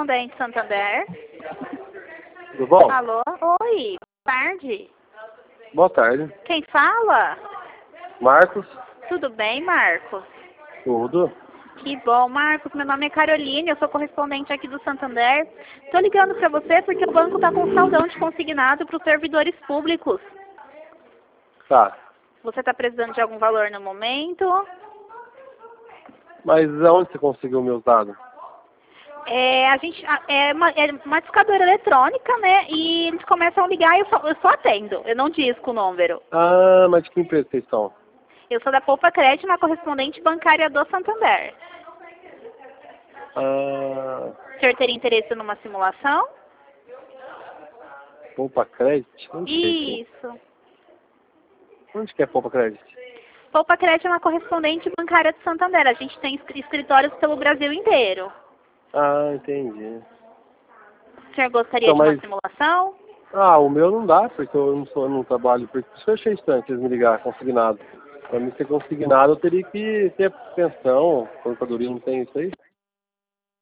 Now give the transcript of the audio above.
correspondente Santander. Tudo bom? Alô? Oi, boa tarde. Boa tarde. Quem fala? Marcos? Tudo bem, Marcos? Tudo? Que bom, Marcos. Meu nome é Caroline, eu sou correspondente aqui do Santander. Tô ligando pra você porque o banco tá com um saldão de consignado para os servidores públicos. Tá. Você tá precisando de algum valor no momento? Mas aonde você conseguiu meus dados? É uma discadora eletrônica, né? E eles começam a ligar e eu só atendo. Eu não disco o número. Ah, mas de que empresa vocês são? Eu sou da Poupa Crédito, na correspondente bancária do Santander. Ah, O senhor teria interesse numa simulação? Poupa Crédito? Onde que é isso? Isso. Onde que é Poupa Crédito? Poupa Crédito é uma correspondente bancária do Santander. A gente tem escritórios pelo Brasil inteiro. Ah, entendi. O senhor gostaria Então, de uma mas... simulação? Ah, o meu não dá, porque eu não trabalho. Por isso eu achei estranho eles me ligar consignado. Pra mim ser consignado, eu teria que ter pensão, aposentadoria, não tem isso aí?